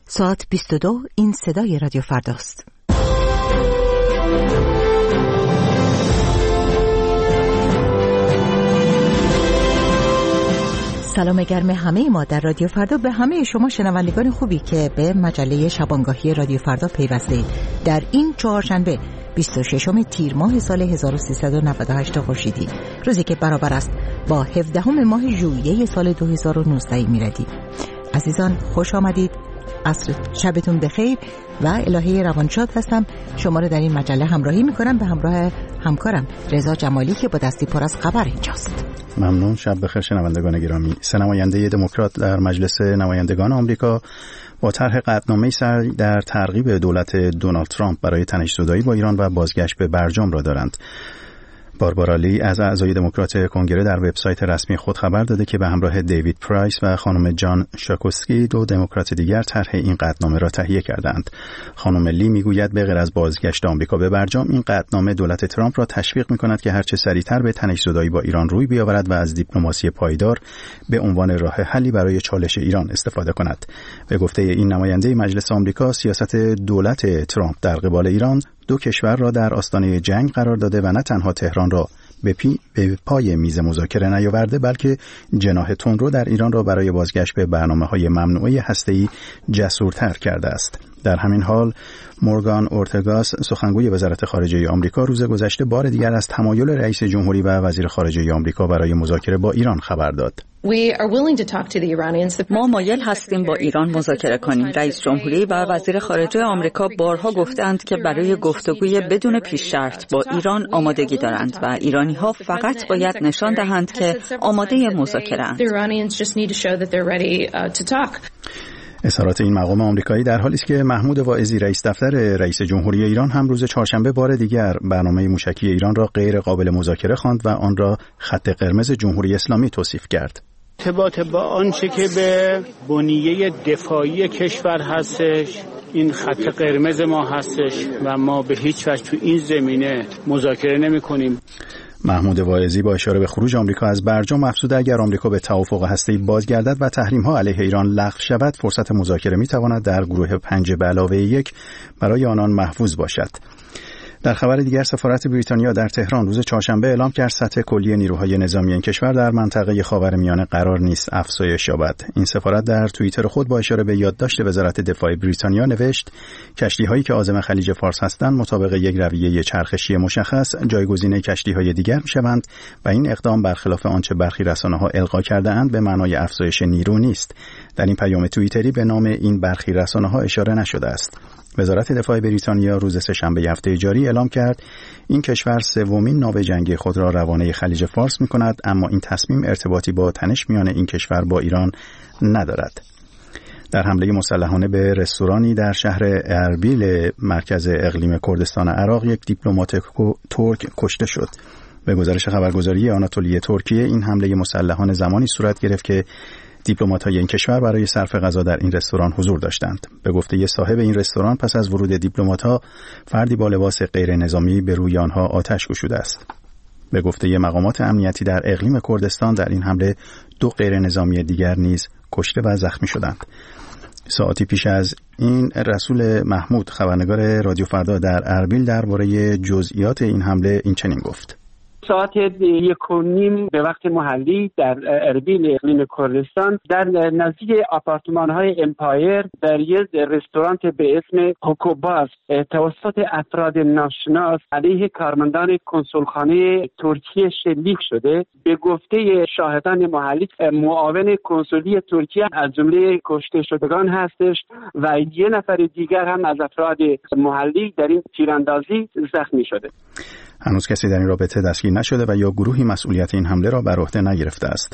ساعت 22 این صدای رادیو فرداست. سلام گرم همه ما در رادیو فردا به همه شما شنوندگان خوبی که به مجله شبانگاهی رادیو فردا پیوستید. در این چهارشنبه 26 تیر ماه سال 1398 خورشیدی، روزی که برابر است با 17 ماه ژوئیه سال 2019 میلادی. عزیزان خوش آمدید، عصر شبتون بخیر و الهه روانشاد هستم. شما رو در این مجله همراهی میکنم به همراه همکارم رضا جمالی که با دستی پر از خبر اینجاست. ممنون. شب بخیر شنوندگان گرامی. سه نماینده دموکرات در مجلس نمایندگان آمریکا با طرح قطعنامه‌ای سر در ترغیب دولت دونالد ترامپ برای تنش‌زدایی با ایران و بازگشت به برجام را دارند. باربارا لی از اعضای دموکرات کنگره در وبسایت رسمی خود خبر داده که به همراه دیوید پرایس و خانم جان شاکوسکی دو دموکرات دیگر طرح این قطعنامه را تهیه کردند. خانم لی میگوید به غیر از بازگشت آمریکا به برجام، این قطعنامه دولت ترامپ را تشویق می‌کند که هرچه سریعتر به تنش‌زدایی با ایران روی بیاورد و از دیپلماسی پایدار به عنوان راه حلی برای چالش ایران استفاده کند. به گفته این نماینده مجلس آمریکا، سیاست دولت ترامپ در قبال ایران دو کشور را در آستانه جنگ قرار داده و نه تنها تهران را به پای میز مذاکره نیاورده، بلکه جناح تندرو در ایران را برای بازگشت به برنامه‌های ممنوعه هسته‌ای جسورتر کرده است. در همین حال مورگان اورتگاس، سخنگوی وزارت خارجه آمریکا، روز گذشته بار دیگر از تمایل رئیس جمهوری و وزیر خارجه آمریکا برای مذاکره با ایران خبر داد. ما مایل هستیم با ایران مذاکره کنیم. رئیس جمهوری و وزیر خارجه آمریکا بارها گفتند که برای گفتگوی بدون پیش شرط با ایران آمادگی دارند و ایرانی‌ها فقط باید نشان دهند که آماده مذاکره‌اند. اظهارات این مقام آمریکایی در حالی است که محمود واعظی، رئیس دفتر رئیس جمهوری ایران، هم روز چهارشنبه بار دیگر برنامه موشکی ایران را غیر قابل مذاکره خواند و آن را خط قرمز جمهوری اسلامی توصیف کرد. ارتباط با آنچه که به بنیه دفاعی کشور هستش، این خط قرمز ما هستش و ما به هیچ وجه تو این زمینه مذاکره نمی‌کنیم. محمود واعظی با اشاره به خروج آمریکا از برجام افزود اگر آمریکا به توافق هسته‌ای بازگردد و تحریم‌ها علیه ایران لغو شود، فرصت مذاکره می‌تواند در گروه 5+1 برای آنان محفوظ باشد. در خبر دیگر، سفارت بریتانیا در تهران روز چهارشنبه اعلام کرد سطح کلی نیروهای نظامی این کشور در منطقه خاورمیانه قرار نیست افزایش یابد. این سفارت در توییتر خود با اشاره به یادداشت وزارت دفاع بریتانیا نوشت کشتی‌هایی که عازم خلیج فارس هستند مطابق یک رویه چرخشی مشخص جایگزین کشتی‌های دیگر می‌شوند و این اقدام برخلاف آنچه برخی رسانه‌ها القا کرده‌اند به معنای افزایش نیرو نیست. در این پیام توییتری به نام این برخی رسانه‌ها اشاره نشده است. وزارت دفاع بریتانیا روز سه‌شنبه هفته جاری اعلام کرد این کشور سومین ناو جنگی خود را روانه خلیج فارس می‌کند، اما این تصمیم ارتباطی با تنش میان این کشور با ایران ندارد. در حمله مسلحانه به رستورانی در شهر اربیل مرکز اقلیم کردستان عراق یک دیپلمات ترک کشته شد. به گزارش خبرگزاری آناتولی ترکیه، این حمله مسلحانه زمانی صورت گرفت که دیپلمات‌های این کشور برای صرف غذا در این رستوران حضور داشتند. به گفته صاحب این رستوران، پس از ورود دیپلمات‌ها فردی با لباس غیر نظامی به روی آنها آتش گشوده است. به گفته مقامات امنیتی در اقلیم کردستان در این حمله دو غیر نظامی دیگر نیز کشته و زخمی شدند. ساعتی پیش از این رسول محمود، خبرنگار رادیو فردا در اربیل، درباره جزئیات این حمله این چنین گفت: ساعت 1:30 به وقت محلی در اربیل اقلیم کردستان در نزدیک آپارتمان‌های امپایر در یک رستوران به اسم هوکوباس توسط افراد ناشناس علیه کارمندان کنسولخانه ترکیه شلیک شده. به گفته شاهدان محلی، معاون کنسولی ترکیه از جمله کشته شدگان هستش و یک نفر دیگر هم از افراد محلی در این تیراندازی زخمی شده. هنوز کسی در این رابطه دستگیر نشده و یا گروهی مسئولیت این حمله را بر عهده نگرفته است.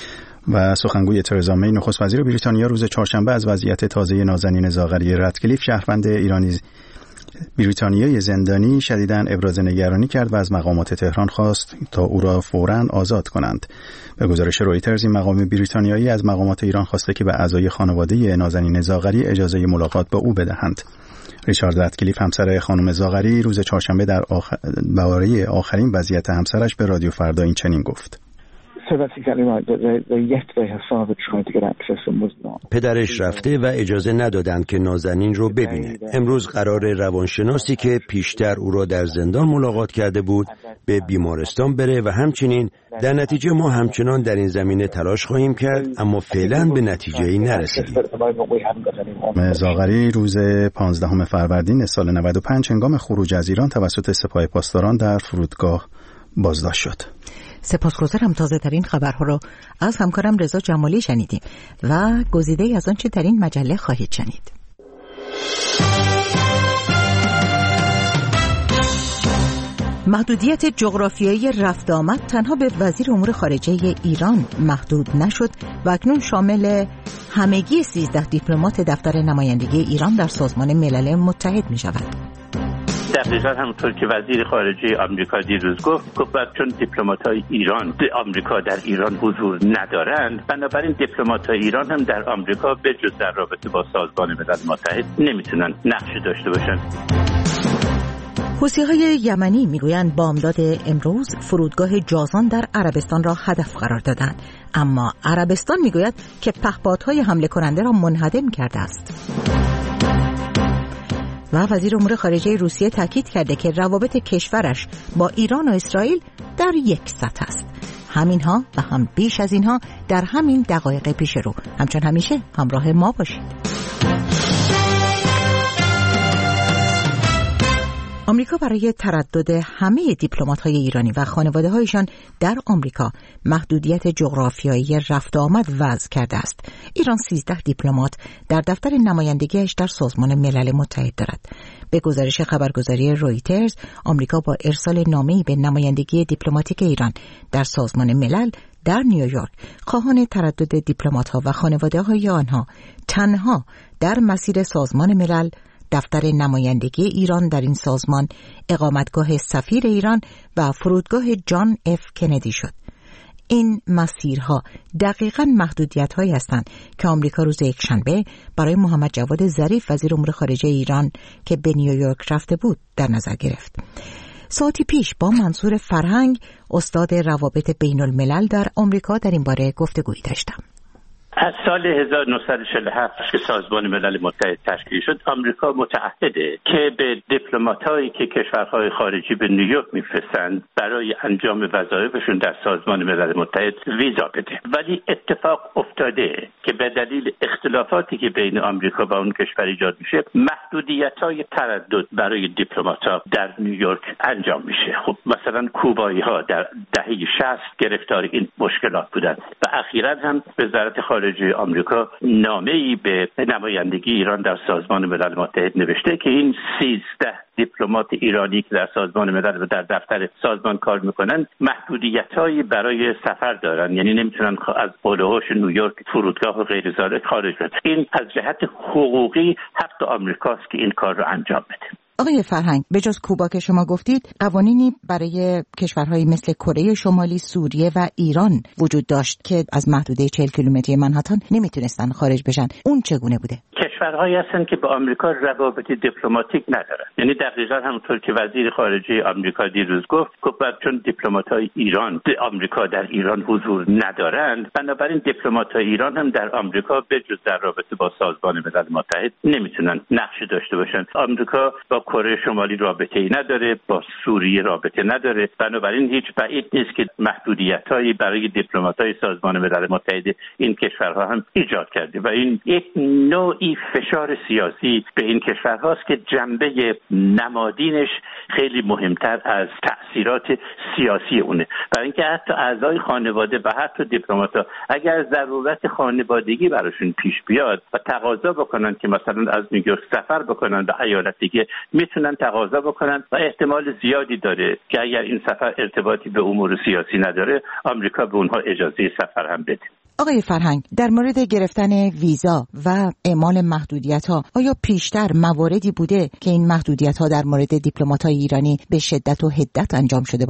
و سخنگوی ترزا می، نخست وزیر بریتانیا، روز چهارشنبه از وضعیت تازه نازنین زاغری رادکلیف، شهروند ایرانی بریتانیایی زندانی، شدیداً ابراز نگرانی کرد و از مقامات تهران خواست تا او را فوراً آزاد کنند. به گزارش رویترز، این مقام بریتانیایی از مقامات ایران خواسته که به اعضای خانواده نازنین زاغری اجازه ملاقات با او بدهند. ریچارد رادکلیف، همسر خانم زاغری، روز چهارشنبه درباره آخرین وضعیت همسرش به رادیو فردا این چنین گفت: پدرش رفته و اجازه ندادند که نازنین رو ببینه. امروز قرار روانشناسی که پیشتر او را در زندان ملاقات کرده بود به بیمارستان بره و همچنین در نتیجه ما همچنان در این زمینه تلاش خواهیم کرد، اما فعلا به نتیجه‌ای نرسیدیم. زاغری روز 15 فروردین سال 95 هنگام خروج از ایران توسط سپاه پاسداران در فرودگاه بازداشت شد. سپاسگزارم. تازه ترین خبرها رو از همکارم رضا جمالی شنیدیم و گزیده‌ای از آنچه در این مجله خواهید شنید. محدودیت جغرافیایی رفت آمد تنها به وزیر امور خارجه ایران محدود نشد و اکنون شامل همگی 13 دیپلمات دفتر نمایندگی ایران در سازمان ملل متحد می شود. دقیقاً همونطور که وزیر خارجه آمریکا دیروز گفت چون دیپلمات‌های ایران آمریکا در ایران حضور ندارند، بنابراین دیپلمات‌های ایران هم در آمریکا به جز در رابطه با سازمان ملل متحد نمیتونن نقشی داشته باشند. حوثی‌های یمنی میگویند بامداد امروز فرودگاه جازان در عربستان را هدف قرار دادند، اما عربستان میگوید که پهپادهای حمله کننده را منهدم کرده است. و وزیر امور خارجه روسیه تاکید کرده که روابط کشورش با ایران و اسرائیل در یک سطح است. همینها و هم بیش از اینها در همین دقایق پیش رو. همچون همیشه همراه ما باشید. آمریکا برای تردد همه دیپلمات‌های ایرانی و خانواده‌هایشان در آمریکا محدودیت جغرافیایی رفت و آمد وضع کرده است. ایران 13 دیپلمات در دفتر نمایندگیش در سازمان ملل متحد دارد. به گزارش خبرگزاری رویترز، آمریکا با ارسال نامه‌ای به نمایندگی دیپلماتیک ایران در سازمان ملل در نیویورک خواهان تردد دیپلمات‌ها و خانواده‌های آنها تنها در مسیر سازمان ملل، دفتر نمایندگی ایران در این سازمان، اقامتگاه سفیر ایران و فرودگاه جان اف کندی شد. این مسیرها دقیقاً محدودیت‌هایی هستند که آمریکا روز یکشنبه برای محمد جواد ظریف وزیر امور خارجه ایران که به نیویورک رفته بود در نظر گرفت. ساعتی پیش با منصور فرهنگ، استاد روابط بین الملل در آمریکا، در این باره گفتگویی داشتم. از سال 1947 که سازمان ملل متحد تشکیل شد، آمریکا متعهده که به دیپلمات‌هایی که کشورهای خارجی به نیویورک میفرستند برای انجام وظایفشون در سازمان ملل متحد ویزا بده. ولی اتفاق افتاده که به دلیل اختلافاتی که بین آمریکا و اون کشور ایجاد میشه، محدودیت‌های تردد برای دیپلمات‌ها در نیویورک انجام میشه. خب مثلا کوبایی‌ها در دهه 60 گرفتار این مشکلات بودند و اخیراً هم وزارت خارجه آمریکا نامه‌ای به نمایندگی ایران در سازمان ملل متحد نوشته که این 13 دیپلمات ایرانی که در سازمان ملل و در دفتر سازمان کار میکنن محدودیت‌هایی برای سفر دارن، یعنی نمیتونن از حول و حوش نیویورک، فرودگاه و غیر ذالک خارج بشن. این از جهت حقوقی حق آمریکاست که این کار رو انجام بده. آقای فرهنگ، به جز کوبا که شما گفتید، قوانینی برای کشورهایی مثل کره شمالی، سوریه و ایران وجود داشت که از محدوده 40 کیلومتری منهاتن نمیتونستن خارج بشن. اون چگونه بوده؟ کشورهایی هستن که با آمریکا روابط دیپلماتیک ندارن. یعنی دقیقاً همونطور که وزیر خارجه آمریکا دیروز گفت چون دیپلمات‌های ایران آمریکا در ایران حضور ندارند، بنابراین دیپلمات‌های ایران هم در آمریکا به جز در رابطه با سازمان ملل متحد نمیتونن نقشی داشته باشن. آمریکا با کره شمالی رابطه‌ای نداره، با سوریه رابطه نداره، بنابراین هیچ بعید نیست که محدودیت‌هایی برای دیپلمات‌های سازمان ملل متحد این کشورها هم ایجاد کرده و این یک نوعی فشار سیاسی به این کشورهاست که جنبه نمادینش خیلی مهمتر از تأثیرات سیاسی اونه. برای اینکه حتی اعضای خانواده و حتی دیپلمات‌ها اگر ضرورت خانوادگی براشون پیش بیاد و تقاضا بکنن که مثلا از نیویورک سفر بکنن به ایالت دیگه، میتونن تقاضا بکنن و احتمال زیادی داره که اگر این سفر ارتباطی به امور سیاسی نداره، آمریکا به اونها اجازه سفر هم بده. آقای فرهنگ، در مورد گرفتن ویزا و اعمال محدودیت‌ها آیا پیشتر مواردی بوده که این محدودیت‌ها در مورد دیپلمات‌های ایرانی به شدت و حدت انجام شده باشه؟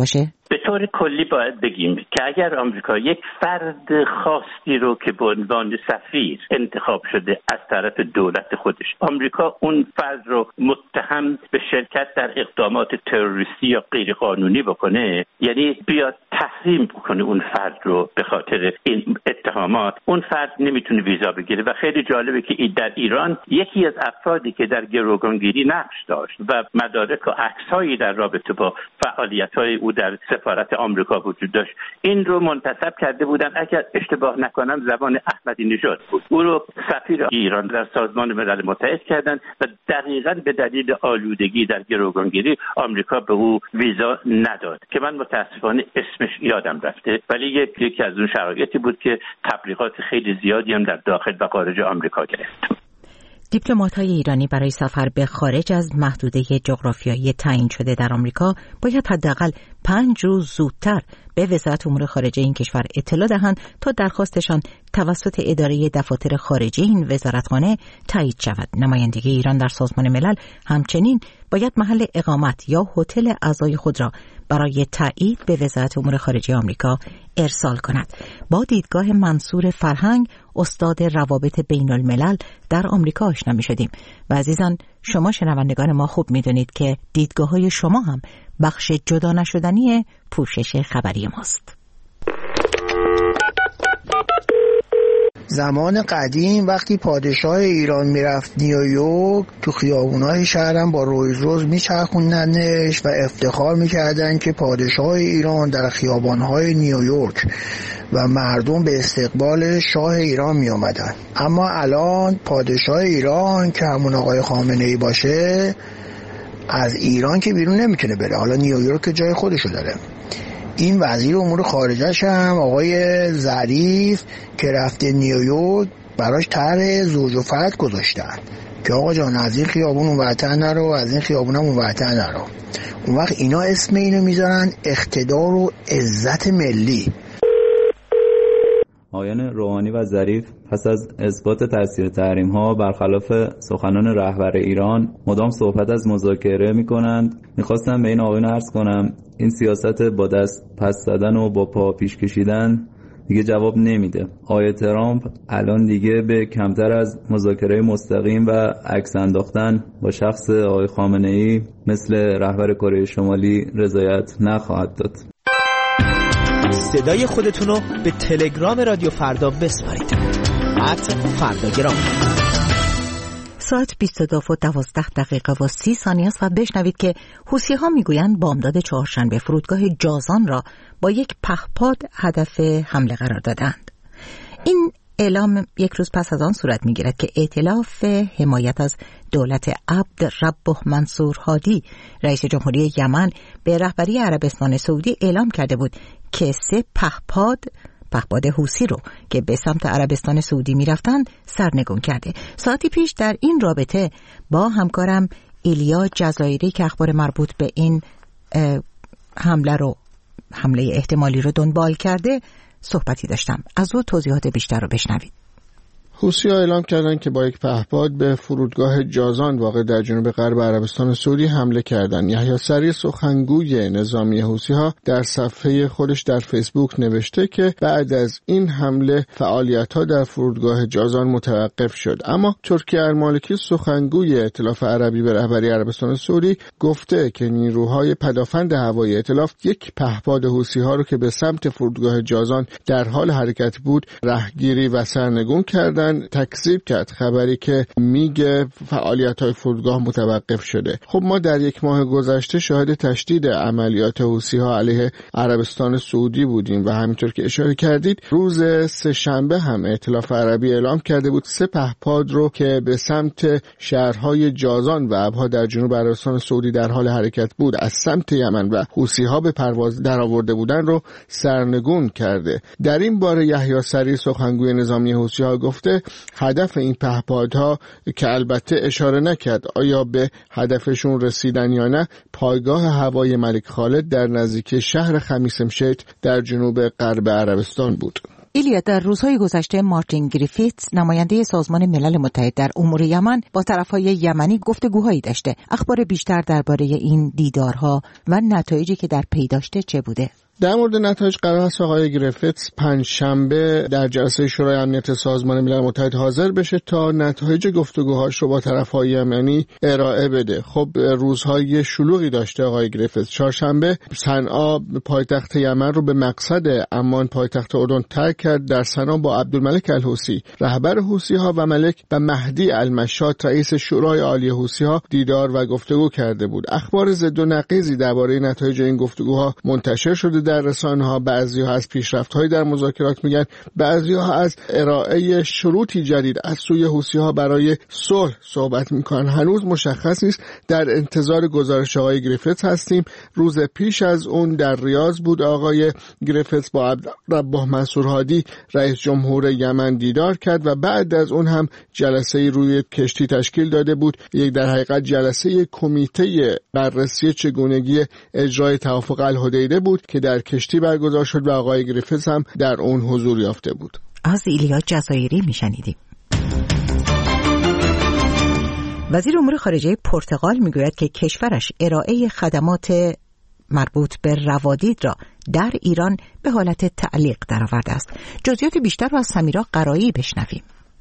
به طور کلی باید بگیم که اگر آمریکا یک فرد خاصی رو که به عنوان سفیر انتخاب شده از طرف دولت خودش، آمریکا اون فرد رو متهم به شرکت در اقدامات تروریستی یا غیرقانونی بکنه، یعنی بیاد تحریم بکنه اون فرد رو به خاطر این اتهامات، اون فرد نمیتونه ویزا بگیره. و خیلی جالبه که در ایران یکی از افرادی که در گروگانگیری نقش داشت و مدارک و عکس‌هایی در رابطه با فعالیت‌های او در سفارت آمریکا وجود داشت، این رو منتسب کرده بودن، اگر اشتباه نکنم زبان احمدی نژاد بود، او رو سفیر ایران در سازمان ملل متحد کردن و دقیقاً به دلیل آلودگی در گروگانگیری آمریکا به او ویزا نداد که من متاسفانه اسمش یادم رفته، ولی یکی از اون شرایطی بود که تبلیغات خیلی زیادی هم در داخل و خارج آمریکا گرفت. دیپلمات‌های ایرانی برای سفر به خارج از محدوده جغرافیایی تعیین شده در آمریکا باید حداقل 5 روز زودتر به وزارت امور خارجه این کشور اطلاع دهند تا درخواستشان توسط اداره دفاتر خارجه این وزارتخانه تایید شود. نمایندگی ایران در سازمان ملل همچنین باید محل اقامت یا هتل اعضای خود را برای تایید به وزارت امور خارجه آمریکا ارسال کند. با دیدگاه منصور فرهنگ، استاد روابط بین الملل در آمریکا آشنا می شدیم و عزیزان، شما شنوندگان ما خوب می دونید که دیدگاه های شما هم بخش جدا نشدنی پوشش خبری ماست. زمان قدیم وقتی پادشاه ایران میرفت نیویورک، تو خیابونای شهرم با رویز روز میچرخوندنش و افتخار میکردن که پادشاه ایران در خیابانهای نیویورک و مردم به استقبال شاه ایران می آمدن. اما الان پادشاه ایران که همون آقای خامنه‌ای باشه از ایران که بیرون نمیتونه بره، حالا نیویورک جای خودشو داره. این وزیر امور خارجه‌ش هم آقای ظریف که رفته نیویورک براش طرح زوج و فرد گذاشتن که آقا جان از این خیابون اونورتر نرو، از این خیابون هم اونورتر نرو. اون وقت اینا اسم اینو میذارن اقتدار و عزت ملی. آقایان روحانی و ظریف پس از اثبات تاثیر تحریم‌ها برخلاف سخنان رهبر ایران مدام صحبت از مذاکره می‌کنند. می‌خواستم به این آقایان عرض کنم این سیاست با دست پس زدن و با پا پیش کشیدن دیگه جواب نمیده. آقای ترامپ الان دیگه به کمتر از مذاکره مستقیم و عکس انداختن با شخص آقای خامنه‌ای مثل رهبر کره شمالی رضایت نخواهد داد. صدای خودتونو به تلگرام رادیو فردا بسپارید. @فرداگرام. ساعت 22:12 است و بشنوید که حوثی‌ها میگویند بامداد چهارشنبه فرودگاه جازان را با یک پهپاد هدف حمله قرار دادند. این اعلام یک روز پس از آن صورت می‌گیرد که ائتلاف حمایت از دولت عبد ربه منصور هادی رئیس جمهوری یمن به رهبری عربستان سعودی اعلام کرده بود که 3 پهپاد حوثی رو که به سمت عربستان سعودی می‌رفتند سرنگون کرده. ساعتی پیش در این رابطه با همکارم ایلیا جزایری که اخبار مربوط به این حمله احتمالی رو دنبال کرده صحبتی داشتم. از او توضیحات بیشتر رو بشنوید. حوثی‌ها اعلام کردند که با یک پهپاد به فرودگاه جازان واقع در جنوب غرب عربستان سعودی حمله کردند. یحیی سری سخنگوی نظامی حوثی‌ها در صفحه خودش در فیسبوک نوشته که بعد از این حمله فعالیت‌ها در فرودگاه جازان متوقف شد. اما ترکی المالکی سخنگوی ائتلاف عربی به رهبری عربستان سعودی گفته که نیروهای پدافند هوایی ائتلاف یک پهپاد حوثی‌ها رو که به سمت فرودگاه جازان در حال حرکت بود رهگیری و سرنگون کردند. تکذیب کرد خبری که میگه فعالیت‌های فرودگاه متوقف شده. خب ما در 1 ماه گذشته شاهد تشدید عملیات حوثی‌ها علیه عربستان سعودی بودیم و همینطور که اشاره کردید روز سه‌شنبه هم ائتلاف عربی اعلام کرده بود 3 پهپاد رو که به سمت شهرهای جازان و ابها در جنوب عربستان سعودی در حال حرکت بود از سمت یمن و حوثی‌ها به پرواز درآورده بودن رو سرنگون کرده. در این باره یحیی سری سخنگوی نظامی حوثی‌ها گفته هدف این پهپادها که البته اشاره نکرد آیا به هدفشون رسیدن یا نه، پایگاه هوایی الملک خالد در نزدیکی شهر خمیس مشیط در جنوب غرب عربستان بود. ایلیا، در روزهای گذشته مارتین گریفیتس نماینده سازمان ملل متحد در امور یمن با طرفهای یمنی گفتگوهایی داشته. اخبار بیشتر درباره این دیدارها و نتایجی که در پی داشته چه بوده؟ در مورد نتایج قرار است آقای گریفیتس پنجشنبه در جلسه شورای امنیت سازمان ملل متحد حاضر بشه تا نتایج گفتگوهاش رو با طرفهای یمنی ارائه بده. خب روزهای شلوغی داشته آقای گریفیتس. چهارشنبه صنعا پایتخت یمن رو به مقصد عمان پایتخت اردن ترک کرد. در صنعا با عبدالملک الحوثی رهبر حوثی‌ها و ملک و مهدی المشات رئیس شورای عالی حوثی‌ها دیدار و گفتگو کرده بود. اخبار ضد و نقیضی درباره نتایج این گفتگوها منتشر شده در رسانه‌ها. بعضی‌ها از پیشرفت‌های در مذاکرات میگن، بعضی‌ها از ارائه شروطی جدید از سوی حوثی‌ها برای صلح صحبت می‌کنن. هنوز مشخص نیست. در انتظار گزارش آقای گریفیتس هستیم. روز پیش از اون در ریاض بود آقای گریفیتس با عبدالربه منصور هادی رئیس جمهور یمن دیدار کرد و بعد از اون هم جلسه روی کشتی تشکیل داده بود. یک در حقیقت جلسه کمیته بررسی چگونگی اجرای توافق الحدیده بود که در کشتی برگزار شد و آقای گریفیتس هم در اون حضور یافته بود. از ایلیا جزایری میشنیدیم. وزیر امور خارجه پرتغال میگوید که کشورش ارائه خدمات مربوط به روادید را در ایران به حالت تعلیق درآورده است. جزئیات بیشتر را از سمیرا قرایی بشنویم.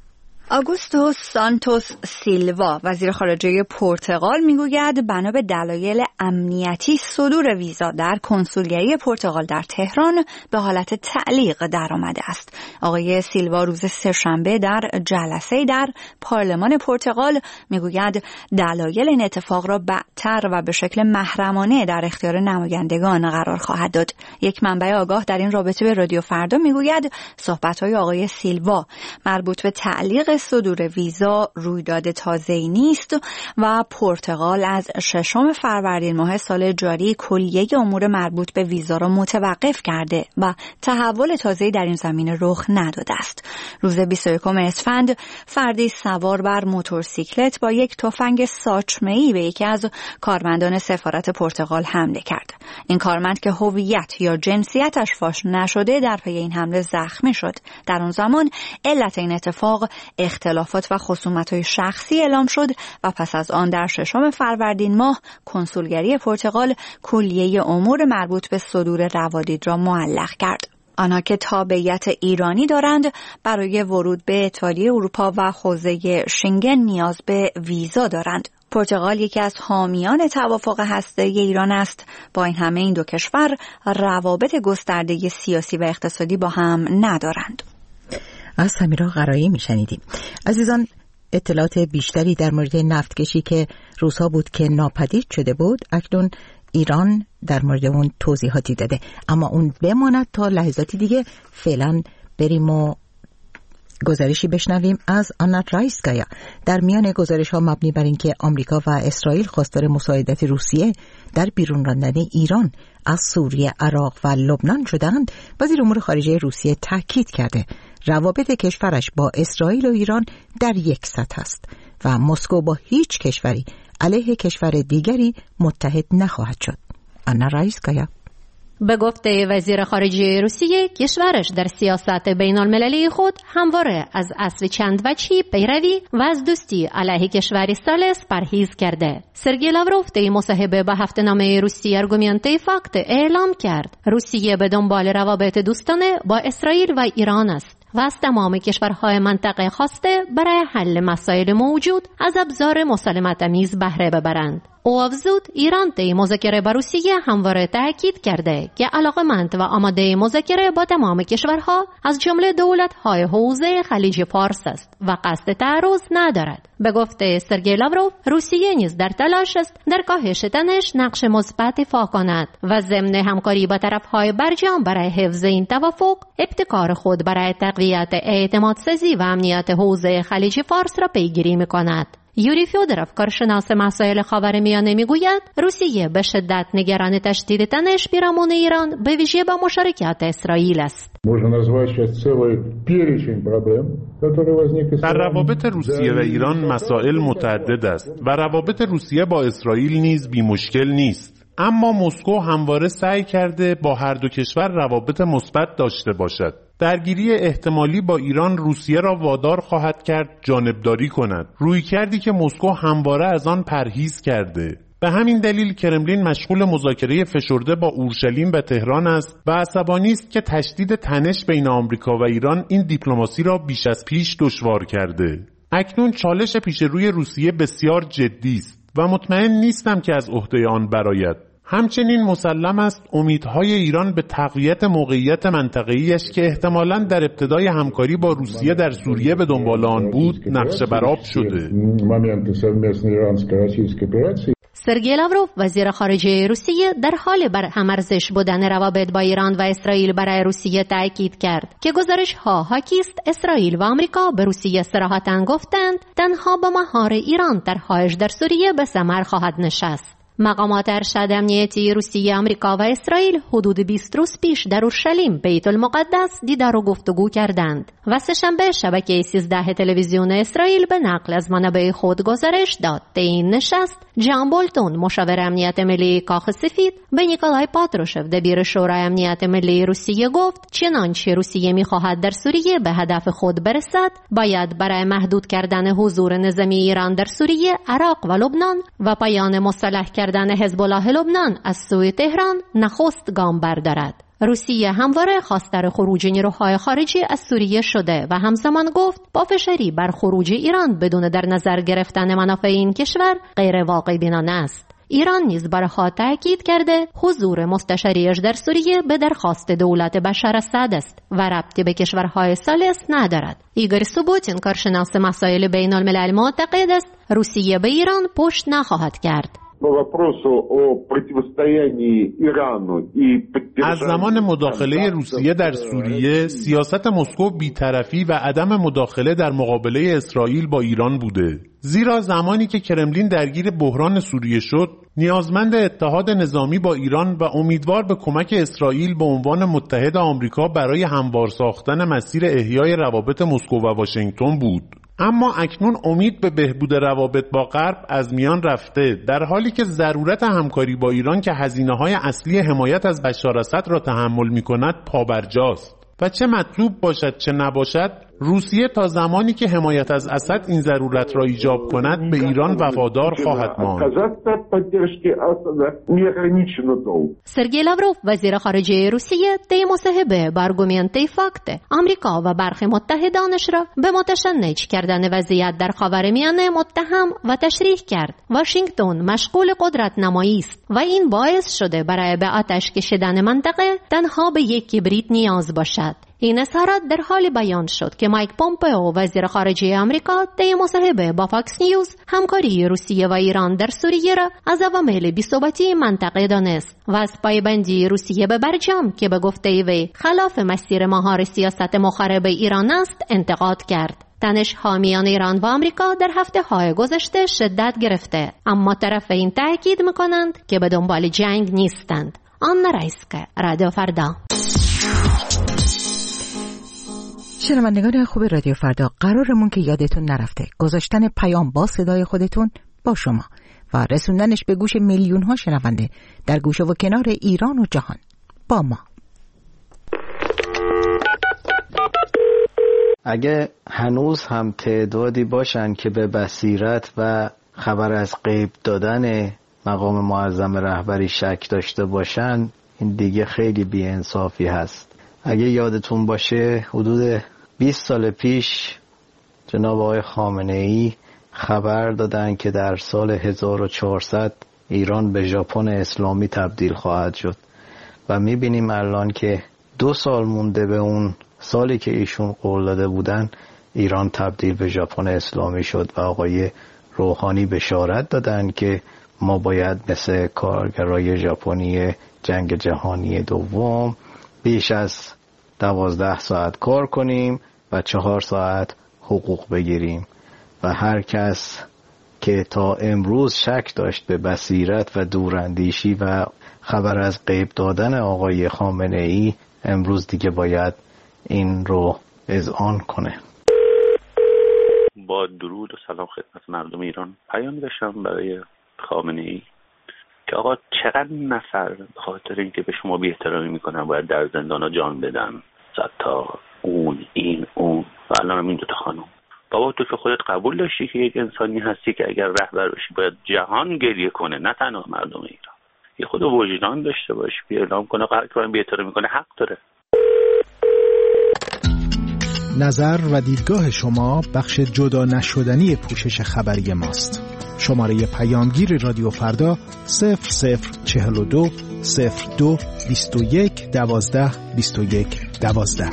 آگوستو سانتوس سیلوا وزیر خارجه پرتغال میگوید بنا به دلایل امنیتی صدور ویزا در کنسولگری پرتغال در تهران به حالت تعلیق درآمده است. آقای سیلوا روز سه‌شنبه در جلسه در پارلمان پرتغال میگوید دلایل این اتفاق را بعدتر و به شکل محرمانه در اختیار نمایندگان قرار خواهد داد. یک منبع آگاه در این رابطه به رادیو فردا میگوید صحبت‌های آقای سیلوا مربوط به تعلیق صدور ویزا رویداد تازه‌ای نیست و پرتغال از 6 فروردین ماه سال جاری کلیه امور مربوط به ویزا را متوقف کرده و تحول تازه‌ای در این زمینه رخ نداده است. روز 21 اسفند فردی سوار بر موتورسیکلت با یک تفنگ ساچمه‌ای به یکی از کارمندان سفارت پرتغال حمله کرد. این کارمند که هویت یا جنسیتش فاش نشده در پی این حمله زخمی شد. در اون زمان علت این اتفاق اختلافات و خصومت‌های شخصی اعلام شد و پس از آن در 6 فروردین ماه کنسولگری پرتغال کلیه امور مربوط به صدور روادید را معلق کرد. آنها که تابعیت ایرانی دارند برای ورود به اتحادیه اروپا و حوزه شنگن نیاز به ویزا دارند. پرتغال یکی از حامیان توافق هسته‌ای ایران است. با این همه این دو کشور روابط گسترده سیاسی و اقتصادی با هم ندارند. از سمیرا قرایی میشنیدیم. عزیزان، اطلاعات بیشتری در مورد نفتکشی که روزها بود که ناپدید شده بود، اکنون ایران در مورد اون توضیحاتی داده، اما اون بماند تا لحظاتی دیگه. فعلا بریم و گزارشی بشنویم از آنا رایسکایا. در میان گزارش ها مبنی بر اینکه آمریکا و اسرائیل خواستار مساعدت روسیه در بیرون راندن ایران از سوریه، عراق و لبنان شدند، وزیر امور خارجه روسیه تاکید کرده روابط کشورش با اسرائیل و ایران در یک سطح است و مسکو با هیچ کشوری علیه کشور دیگری متحد نخواهد شد. آنا رایسکایا به گفته وزیر خارجه روسیه، کشورش در سیاست بین المللی خود همواره از اصل چند وجهی پیروی و از دوستی علیه کشور ثالث پرهیز کرده. سرگئی لاوروف در مصاحبه با هفته‌نامه روسیه آرگومنته فاکت اعلام کرد روسیه به دنبال روابط دوستانه با اسرائیل و ایران است و از تمام کشورهای منطقه خواسته برای حل مسائل موجود از ابزار مسالمت‌آمیز بهره ببرند. او افزود ایران طی مذاکره با روسیه همواره تاکید کرده که علاقمند و آماده مذاکره با تمام کشورها از جمله دولت‌های حوزه خلیج فارس است و قصد تعرض ندارد. به گفته سرگئی لاوروف، روسیه نیز در تلاش است در کاهش تنش نقش مثبت ایفا کند و ضمن همکاری با طرف‌های برجام برای حفظ این توافق، ابتکار خود برای تقویت اعتمادسازی و امنیت حوزه خلیج فارس را پیگیری می‌کند. یوری فیودروف، کارشناس مسائل خاورمیانه، میگوید روسیه به شدت نگران تشدید تنش پیرامون ایران به ویژه با مشارکت اسرائیل است. در روابط روسیه و ایران مسائل متعدد است و روابط روسیه با اسرائیل نیز بی مشکل نیست. اما مسکو همواره سعی کرده با هر دو کشور روابط مثبت داشته باشد. درگیری احتمالی با ایران روسیه را وادار خواهد کرد جانبداری کند، رویکردی که مسکو همواره از آن پرهیز کرده. به همین دلیل کرملین مشغول مذاکره فشرده با اورشلیم و تهران است و عصبانی است که تشدید تنش بین آمریکا و ایران این دیپلماسی را بیش از پیش دشوار کرده. اکنون چالش پیش روی روسیه بسیار جدی است و مطمئن نیستم که از عهده آن برآید. همچنین مسلم است امیدهای ایران به تقویت موقعیت منطقه‌ایش که احتمالاً در ابتدای همکاری با روسیه در سوریه به دنبال آن بود نقشه برآب شده. سرگئی لاوروف وزیر خارجه روسیه در حال برهم‌ارزش بودن روابط با ایران و اسرائیل برای روسیه تاکید کرد که گزارش‌ها حاکی است اسرائیل و آمریکا به روسیه صراحتاً گفتند تنها با مهار ایران طرح‌هایش در سوریه به ثمر خواهد نشست. مقامات ارشد امنیتی روسیه، آمریکا و اسرائیل حدود 20 روز پیش در اورشلیم بیت المقدس دیدار و گفتگو کردند و سه‌شنبه شبکه 13 تلویزیون اسرائیل به نقل از منابع خود گزارش داد طی این نشست جان بولتون مشاور امنیت ملی کاخ سفید به نیکولای پاتروشف دبیر شورای امنیت ملی روسیه گفت چنانچه روسیه می‌خواهد در سوریه به هدف خود برسد باید برای محدود کردن حضور نظامی ایران در سوریه، عراق و لبنان و پایان مسلح کردن حزب الله لبنان از سوی تهران نخست گام بردارد. روسیه همواره خواستار خروج نیروهای خارجی از سوریه شده و همزمان گفت پافشاری بر خروج ایران بدون در نظر گرفتن منافع این کشور غیر واقع بینانه است. ایران نیز بر خود تاکید کرده حضور مستشاریش در سوریه به درخواست دولت بشار اسد است و ربطی به کشورهای ثالث ندارد. ایگور سوبوتین کارشناس مسائل بین الملل معتقد است روسیه به ایران پشت نخواهد کرد. از زمان مداخله روسیه در سوریه سیاست مسکو بی‌طرفی و عدم مداخله در مقابله اسرائیل با ایران بوده، زیرا زمانی که کرملین درگیر بحران سوریه شد نیازمند اتحاد نظامی با ایران و امیدوار به کمک اسرائیل به عنوان متحد آمریکا برای هموار ساختن مسیر احیای روابط مسکو و واشنگتن بود. اما اکنون امید به بهبود روابط با غرب از میان رفته، در حالی که ضرورت همکاری با ایران که هزینه‌های اصلی حمایت از بشار اسد را تحمل می‌کند پابرجاست و چه مطلوب باشد چه نباشد روسیه تا زمانی که حمایت از اسد این ضرورت را ایجاب کند به ایران وفادار خواهد ماند. سرگئی لاوروف وزیر خارجه روسیه طی مصاحبه با آرگومنت فاکت آمریکا و برخی متحدانش را به متشنج کردن وضعیت در خاورمیانه متهم و تشریح کرد واشنگتن مشغول قدرت نمایی است و این باعث شده برای به آتش کشیدن منطقه تنها به یک کبریت نیاز باشد. این اظهارات در حال بیان شد که مایک پومپئو وزیر خارجه آمریکا طی مصاحبه با فاکس نیوز همکاری روسیه و ایران در سوریه را از عوامل بی‌ثباتی منطقه دانست و از پایبندی روسیه به برجام که به گفته وی خلاف مسیر مهار سیاست مخرب ایران است انتقاد کرد. تنش‌ها میان ایران و آمریکا در هفته‌های گذشته شدت گرفته، اما طرفین تاکید می‌کنند که به دنبال جنگ نیستند. آنا رایسکا، رادیو فردا. شنوندگان خوب رادیو فردا، قرارمون که یادتون نرفته گذاشتن پیام با صدای خودتون با شما و رسوندنش به گوش میلیون ها شنونده در گوشه و کنار ایران و جهان با ما. اگه هنوز هم تعدادی باشن که به بصیرت و خبر از غیب دادن مقام معظم رهبری شک داشته باشن، این دیگه خیلی بی‌انصافی هست. اگه یادتون باشه حدود 20 سال پیش جناب آقای خامنه‌ای خبر دادن که در سال 1400 ایران به ژاپن اسلامی تبدیل خواهد شد و میبینیم الان که 2 سال مونده به اون سالی که ایشون قول داده بودن ایران تبدیل به ژاپن اسلامی شد و آقای روحانی بشارت دادن که ما باید مثل کارگرای ژاپنی جنگ جهانی دوم بیش از 12 ساعت کار کنیم و 4 ساعت حقوق بگیریم و هر کس که تا امروز شک داشت به بصیرت و دوراندیشی و خبر از غیب دادن آقای خامنه‌ای امروز دیگه باید این رو اذعان کنه. با درود و سلام خدمت مردم ایران، پیامی داشتم برای خامنه‌ای که آقا چقدر نفر به خاطر اینکه به شما بی احترامی میکنن باید در زندانا جان بدن، ستار، اون، این، اون و الان هم این دوتا خانم. بابا تو که خودت قبول داشتی که یک انسانی هستی که اگر رهبر باشی باید جهان گریه کنه، نه تنها مردم ایران. یه خود وجدان داشته باشی، بیا اعلام کنه هر کی بی احترامی میکنه حق داره. نظر و دیدگاه شما بخش جدا نشدنی پوشش خبری ماست. شماره پیامگیر رادیو فردا 0042 02 21 12 21 12.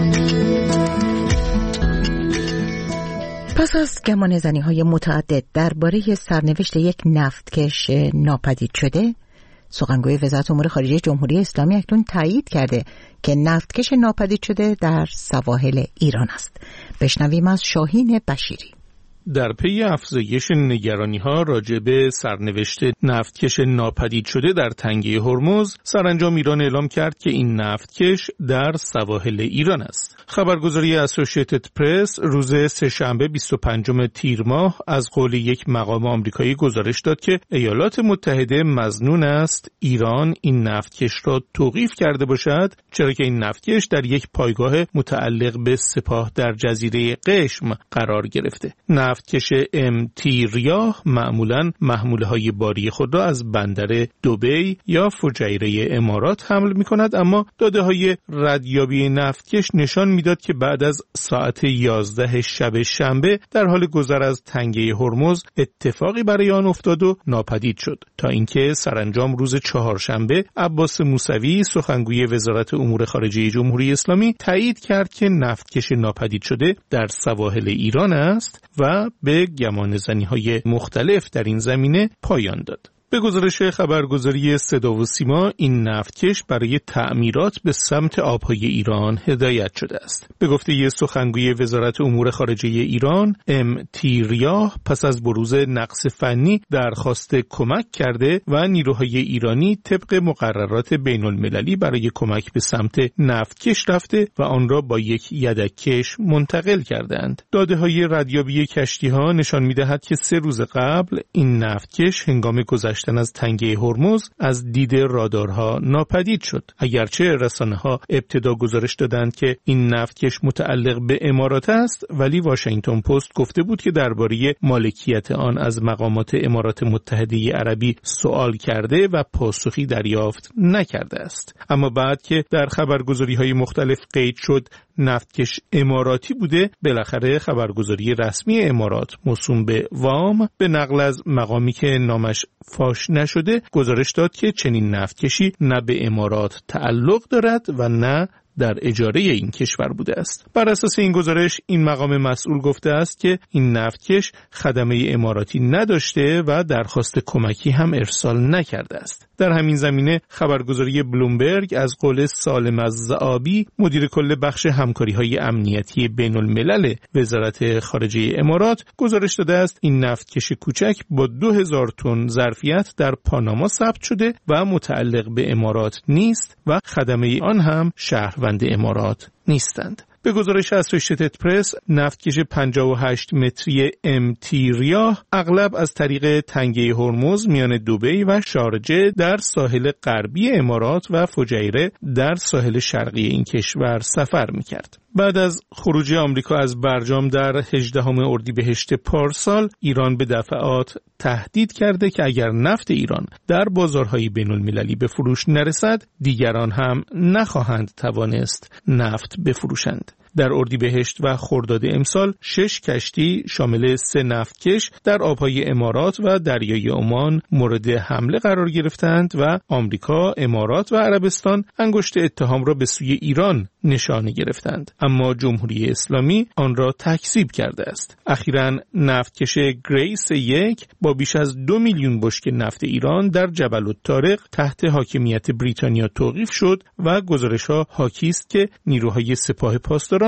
پس از گمانه‌زنی‌های متعدد درباره سرنوشت یک نفتکش ناپدید شده، سخنگوی وزارت امور خارجه جمهوری اسلامی اکنون تایید کرده که نفتکش ناپدید شده در سواحل ایران است. بشنویم از شاهین بشیری. در پی افزایش نگرانی‌ها راجع به سرنوشت نفتکش ناپدید شده در تنگه هرمز، سرانجام ایران اعلام کرد که این نفتکش در سواحل ایران است. خبرگزاری اسوسییتد پرس روز سه‌شنبه 25 تیر ماه از قول یک مقام آمریکایی گزارش داد که ایالات متحده مظنون است ایران این نفتکش را توقیف کرده باشد، چرا که این نفتکش در یک پایگاه متعلق به سپاه در جزیره قشم قرار گرفته. نفتکش MT ریاه معمولاً محموله‌های باری خود را از بندر دبی یا فجیره امارات حمل می‌کند، اما داده‌های ردیابی نفتکش نشان می‌داد که بعد از ساعت 11 شب شنبه در حال گذر از تنگه هرمز اتفاقی برای آن افتاد و ناپدید شد، تا اینکه سرانجام روز چهارشنبه عباس موسوی سخنگوی وزارت امور خارجه جمهوری اسلامی تایید کرد که نفتکش ناپدید شده در سواحل ایران است و به گمانه‌زنی‌های مختلف در این زمینه پایان داد. به گزارش خبرگزاری صدا و سیما، این نفتکش برای تعمیرات به سمت آبهای ایران هدایت شده است. به گفته سخنگوی وزارت امور خارجه ایران، MT ریاه پس از بروز نقص فنی درخواست کمک کرده و نیروهای ایرانی طبق مقررات بین المللی برای کمک به سمت نفتکش رفته و آن را با یک یدککش منتقل کردند. داده‌های ردیابی کشتی‌ها نشان می‌دهد که 3 روز قبل این نفتکش هنگام گذشتن از تنگه هرمز از دید رادارها ناپدید شد. اگرچه رسانه‌ها ابتدا گزارش دادند که این نفتکش متعلق به امارات است، ولی واشنگتن پست گفته بود که درباره مالکیت آن از مقامات امارات متحده عربی سوال کرده و پاسخی دریافت نکرده است. اما بعد که در خبرگزاری‌های مختلف قید شد نفتکش اماراتی بوده، بالاخره خبرگزاری رسمی امارات موسوم به وام به نقل از مقامی که نامش فاش نشده گزارش داد که چنین نفتکشی نه به امارات تعلق دارد و نه در اجاره این کشور بوده است. بر اساس این گزارش این مقام مسئول گفته است که این نفتکش خدمه اماراتی نداشته و درخواست کمکی هم ارسال نکرده است. در همین زمینه خبرگزاری بلومبرگ از قول سالم الزعابی مدیر کل بخش همکاری‌های امنیتی بین الملل وزارت خارجه امارات گزارش داده است این نفتکش کوچک با 2000 تن ظرفیت در پاناما ثبت شده و متعلق به امارات نیست و خدمه آن هم شهروند امارات نیستند. به گزارش اسوسییتد پرس، نفتکش 58 متری MT ریاه اغلب از طریق تنگه هرمز میان دبی و شارجه در ساحل غربی امارات و فجیره در ساحل شرقی این کشور سفر می‌کرد. بعد از خروج آمریکا از برجام در 18 اردیبهشت پارسال، ایران به دفعات تهدید کرده که اگر نفت ایران در بازارهای بین المللی به فروش نرسد، دیگران هم نخواهند توانست نفت بفروشند. در اردیبهشت و خرداد امسال 6 کشتی شامل 3 نفتکش در آبهای امارات و دریای عمان مورد حمله قرار گرفتند و آمریکا، امارات و عربستان انگشت اتهام را به سوی ایران نشانه گرفتند، اما جمهوری اسلامی آن را تکذیب کرده است. اخیراً نفتکش گریس 1 با بیش از 2 میلیون بشکه نفت ایران در جبل الطارق تحت حاکمیت بریتانیا توقیف شد و گزارش‌ها حاکی است که نیروهای سپاه پاسداران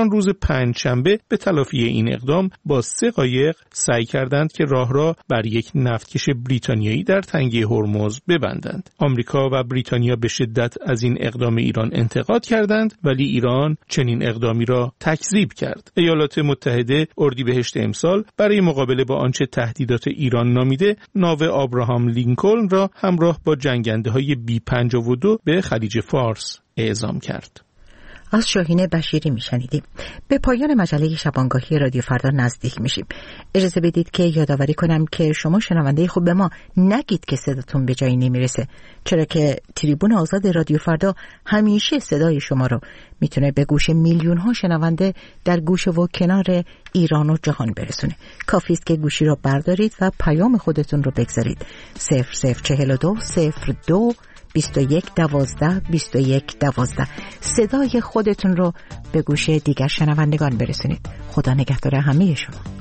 ایران روز پنجشنبه به تلافی این اقدام با 3 قایق سعی کردند که راه را بر یک نفتکش بریتانیایی در تنگه هرمز ببندند. آمریکا و بریتانیا به شدت از این اقدام ایران انتقاد کردند، ولی ایران چنین اقدامی را تکذیب کرد. ایالات متحده اردیبهشت امسال برای مقابله با آنچه تهدیدات ایران نامیده، ناو آبراهام لینکلن را همراه با جنگنده‌های B-52 به خلیج فارس اعزام کرد. از شاهین بشیری میشنیدیم. به پایان مجله شبانگاهی رادیو فردا نزدیک میشیم. اجازه بدید که یادآوری کنم که شما شنونده خوب به ما نگید که صداتون به جایی نمیرسه، چرا که تریبون آزاد رادیو فردا همیشه صدای شما رو میتونه به گوش میلیون ها شنونده در گوشه و کنار ایران و جهان برسونه. کافی است که گوشی رو بردارید و پیام خودتون رو بگذارید. 0042 02 2112 صدای خودتون رو به گوش دیگر شنوندگان برسونید. خدا نگهدار همه شما.